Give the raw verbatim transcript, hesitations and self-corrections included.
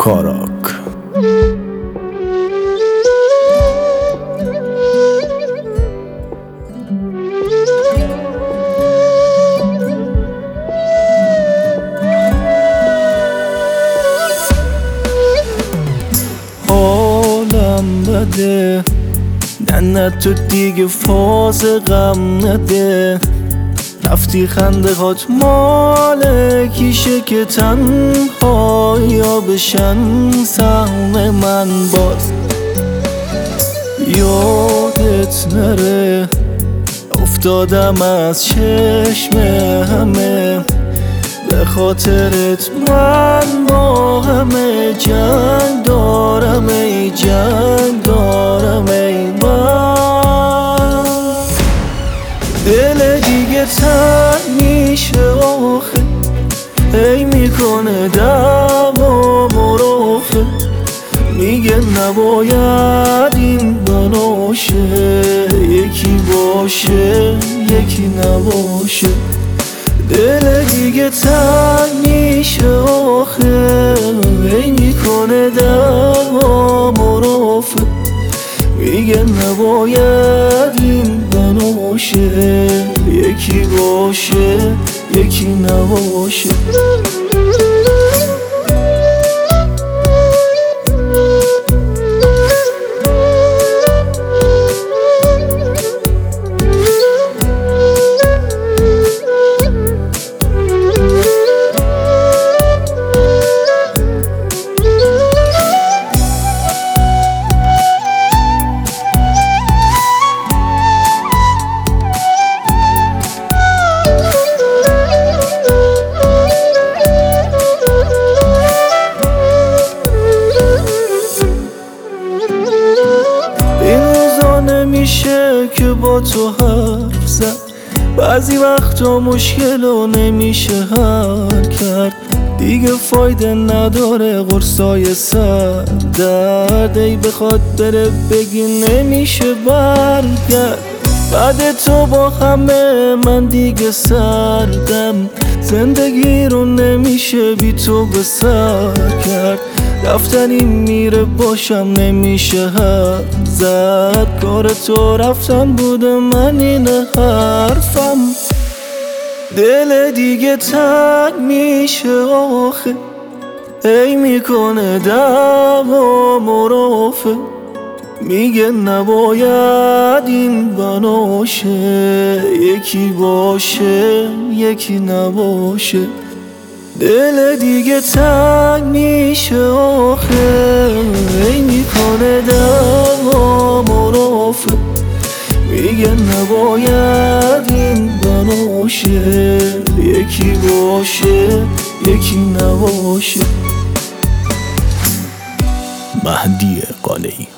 کاراک. حالم بده، نه نه تو دیگه فاز غم نده. رفتی خنده هات مال کیشه که تنهایی ها بشن سهم من. باز یادت نره افتادم از چشم همه، به خاطرت من با همه جنگ دارم، ای جنگ دارم ای من. دل دیگه تنگ میشه آخه، ای میکنه دعوا مرافه. میگه نباید این بناشه، یکی باشه یکی نباشه. دل دیگه تنگ میشه آخه، ای میکنه دعوا مرافه. میگه نباید این بناشه، یکی باشه یکی نباشه. نمیشه که با تو حرف زد، بعضی وقتا مشکلو نمیشه حل کرد. دیگه فایده نداره قرصای سر درد، ای بخواد بره بگی نمیشه برگرد. بعد تو با همه من دیگه سردم، زندگی رو نمیشه بی تو به سر کرد. رفتنی میره باشم نمیشه حرف زد، کار تو رفتن بوده من این حرفم. دل دیگه تنگ میشه آخه، ای میکنه دعوا مرافه. میگه نباید این بناشه، یکی باشه یکی نباشه. دل دیگه تنگ میشه آخه، ای میکنه دعوا مرافه. میگه نباید این بناشه، یکی باشه یکی نباشه. مهدی قانعی.